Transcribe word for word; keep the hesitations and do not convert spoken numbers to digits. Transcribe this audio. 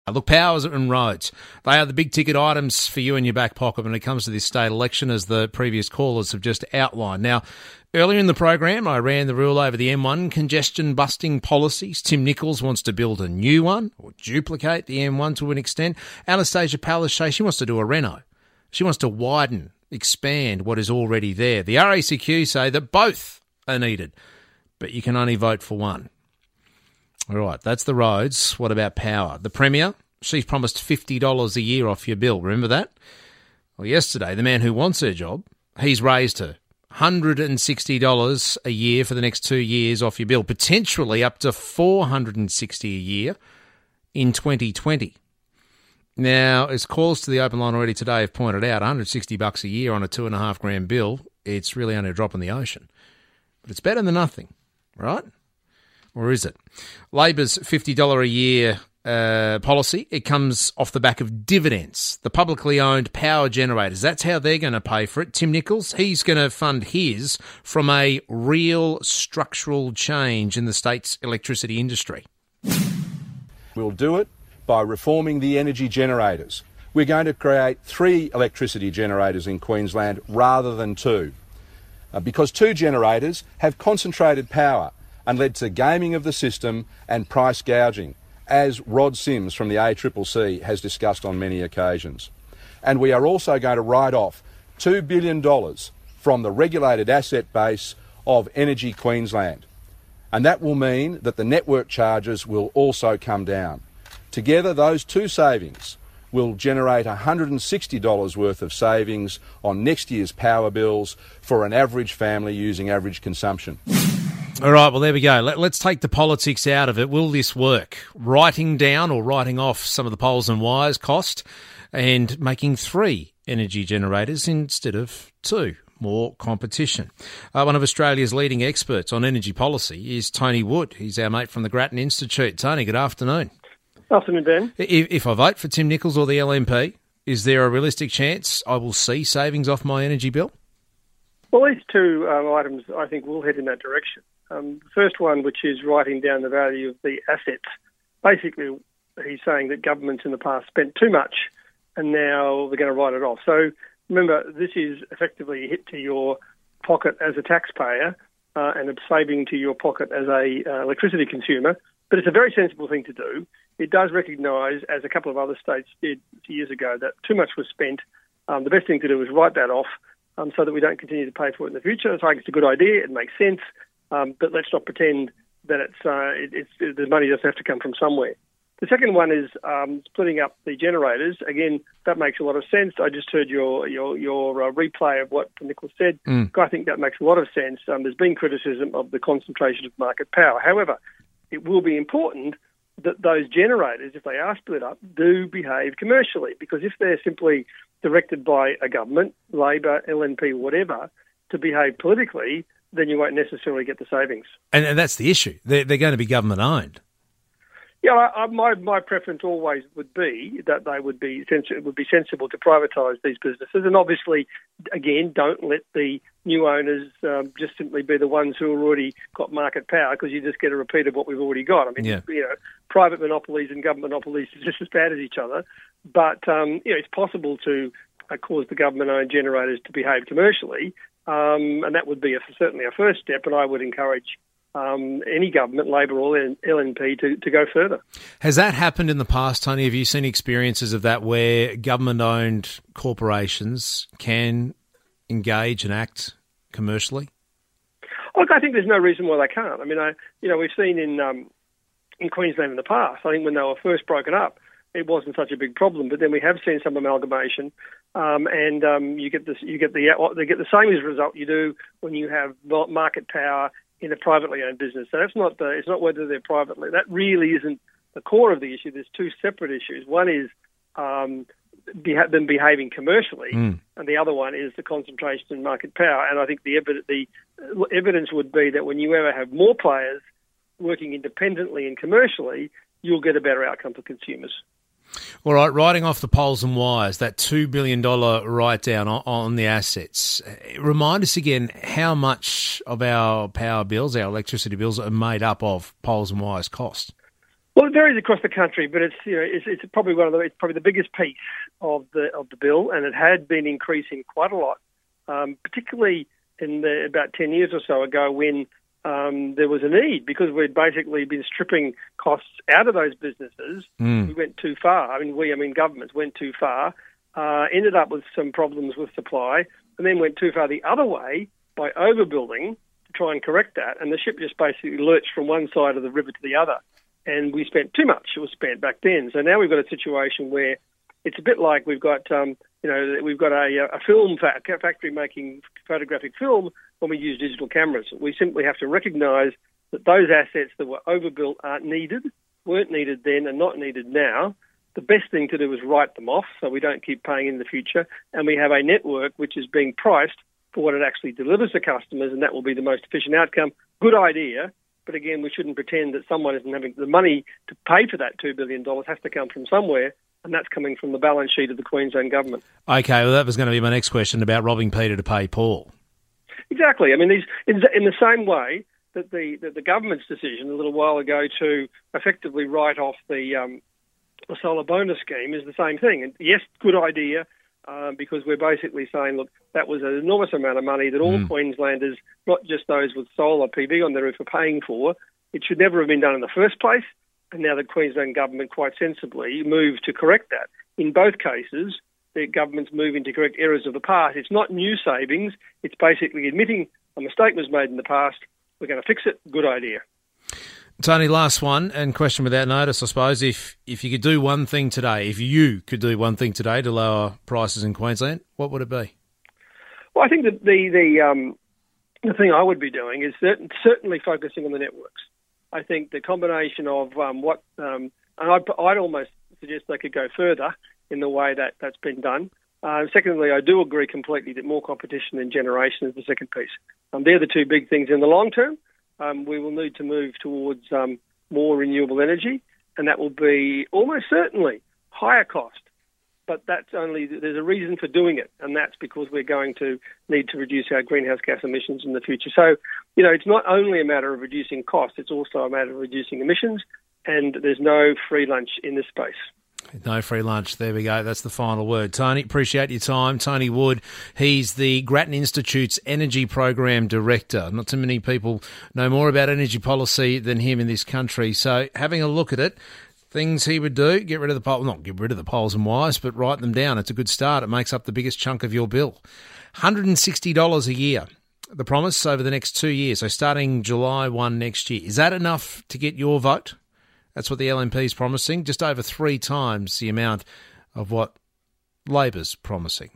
Look, powers and roads, they are the big ticket items for you in your back pocket when it comes to this state election, as the previous callers have just outlined. Now, earlier in the program, I ran the rule over the M one congestion busting policies. Tim Nicholls wants to build a new one or duplicate the M one to an extent. Anastasia Palaszczuk, she wants to do a reno. She wants to widen, expand what is already there. The R A C Q say that both are needed, but you can only vote for one. All right, that's the roads. What about power? The Premier, she's promised fifty dollars a year off your bill. Remember that? Well, yesterday, the man who wants her job, he's raised her. one hundred sixty dollars a year for the next two years off your bill, potentially up to four hundred sixty dollars a year in twenty twenty. Now, as calls to the open line already today have pointed out, one hundred sixty bucks a year on a two and a half grand bill, it's really only a drop in the ocean. But it's better than nothing, right? Or is it? Labor's fifty dollars a year uh, policy, it comes off the back of dividends. The publicly owned power generators, that's how they're going to pay for it. Tim Nicholls, he's going to fund his from a real structural change in the state's electricity industry. We'll do it by reforming the energy generators. We're going to create three electricity generators in Queensland rather than two, uh, because two generators have concentrated power and led to gaming of the system and price gouging, as Rod Sims from the A C C C has discussed on many occasions. And we are also going to write off two billion dollars from the regulated asset base of Energy Queensland. And that will mean that the network charges will also come down. Together, those two savings will generate one hundred sixty dollars worth of savings on next year's power bills for an average family using average consumption. All right, well, there we go. Let, let's take the politics out of it. Will this work? Writing down or writing off some of the poles and wires cost and making three energy generators instead of two. More competition. Uh, one of Australia's leading experts on energy policy is Tony Wood. He's our mate from the Grattan Institute. Tony, good afternoon. Afternoon, Ben. If, if I vote for Tim Nicholls or the L N P, is there a realistic chance I will see savings off my energy bill? Well, these two um, items, I think, will head in that direction. Um, the first one, which is writing down the value of the assets. Basically, he's saying that governments in the past spent too much and now they're going to write it off. So remember, this is effectively a hit to your pocket as a taxpayer uh, and a saving to your pocket as a uh, electricity consumer. But it's a very sensible thing to do. It does recognise, as a couple of other states did years ago, that too much was spent. Um, the best thing to do is write that off um, so that we don't continue to pay for it in the future. So I think it's a good idea. It makes sense. Um, but let's not pretend that it's, uh, it, it's it, the money doesn't have to come from somewhere. The second one is um, splitting up the generators. Again, that makes a lot of sense. I just heard your your, your uh, replay of what Nicholls said. Mm. I think that makes a lot of sense. Um, there's been criticism of the concentration of market power. However, it will be important that those generators, if they are split up, do behave commercially. Because if they're simply directed by a government, Labor, L N P, whatever, to behave politically, then you won't necessarily get the savings. And, and that's the issue. They're, they're going to be government-owned. Yeah, I, I, my my preference always would be that they would be sens- it would be sensible to privatise these businesses, and obviously, again, don't let the new owners um, just simply be the ones who have already got market power, because you just get a repeat of what we've already got. I mean, yeah. you know, private monopolies and government monopolies are just as bad as each other, but um, you know, it's possible to uh, cause the government-owned generators to behave commercially, um, and that would be a, certainly a first step. And I would encourage Um, any government, Labor or L N P, to, to go further. Has that happened in the past, Tony? Have you seen experiences of that where government-owned corporations can engage and act commercially? Look, I think there's no reason why they can't. I mean, I, you know, we've seen in um, in Queensland in the past, I think when they were first broken up, it wasn't such a big problem. But then we have seen some amalgamation, um, and um, you get this, you get the you get the same as result you do when you have market power in a privately owned business. So that's not the, it's not whether they're privately. That really isn't the core of the issue. There's two separate issues. One is um, beha- them behaving commercially, mm. and the other one is the concentration in market power. And I think the, evi- the evidence would be that when you ever have more players working independently and commercially, you'll get a better outcome for consumers. All right, writing off the poles and wires, that two billion dollars write-down on, on the assets. Remind us again how much of our power bills, our electricity bills, are made up of poles and wires cost. Well, it varies across the country, but it's you know it's, it's probably one of the it's probably the biggest piece of the of the bill, and it had been increasing quite a lot, um, particularly in the, about ten years or so ago when um, there was a need because we'd basically been stripping costs out of those businesses. Mm. We went too far. I mean, we I mean governments went too far, uh, ended up with some problems with supply, and then went too far the other way by overbuilding to try and correct that, and the ship just basically lurched from one side of the river to the other. And we spent too much. It was spent back then. So now we've got a situation where it's a bit like we've got, um, you know, we've got a, a film fa- factory making photographic film when we use digital cameras. We simply have to recognise that those assets that were overbuilt aren't needed, weren't needed then and not needed now. The best thing to do is write them off so we don't keep paying in the future. And we have a network which is being priced for what it actually delivers to customers, and that will be the most efficient outcome. Good idea. But again, we shouldn't pretend that someone isn't having the money to pay for that two billion dollars has to come from somewhere, and that's coming from the balance sheet of the Queensland government. Okay, well, that was going to be my next question about robbing Peter to pay Paul. Exactly. I mean, these in, in the same way that the, that the government's decision a little while ago to effectively write off the, um, the solar bonus scheme is the same thing. And yes, good idea. Um, because we're basically saying, look, that was an enormous amount of money that all mm. Queenslanders, not just those with solar P V on their roof, are paying for. It should never have been done in the first place, and now the Queensland government quite sensibly moved to correct that. In both cases, the government's moving to correct errors of the past. It's not new savings. It's basically admitting a mistake was made in the past. We're going to fix it. Good idea. Tony, last one, and question without notice, I suppose. If if you could do one thing today, if you could do one thing today to lower prices in Queensland, what would it be? Well, I think that the the um, the thing I would be doing is certain, certainly focusing on the networks. I think the combination of um, what, um, and I'd, I'd almost suggest they could go further in the way that that's been done. Uh, secondly, I do agree completely that more competition in generation is the second piece. Um, they're the two big things in the long term. Um, we will need to move towards um, more renewable energy, and that will be almost certainly higher cost. But that's only there's a reason for doing it, and that's because we're going to need to reduce our greenhouse gas emissions in the future. So, you know, it's not only a matter of reducing cost; it's also a matter of reducing emissions. And there's no free lunch in this space. No free lunch. There we go. That's the final word. Tony, appreciate your time. Tony Wood, he's the Grattan Institute's Energy Program Director. Not too many people know more about energy policy than him in this country. So having a look at it, things he would do, get rid of the poles, not get rid of the poles and wires, but write them down. It's a good start. It makes up the biggest chunk of your bill. one hundred sixty dollars a year. The promise over the next two years. So starting July first next year. Is that enough to get your vote? That's what the L N P is promising, just over three times the amount of what Labor's promising.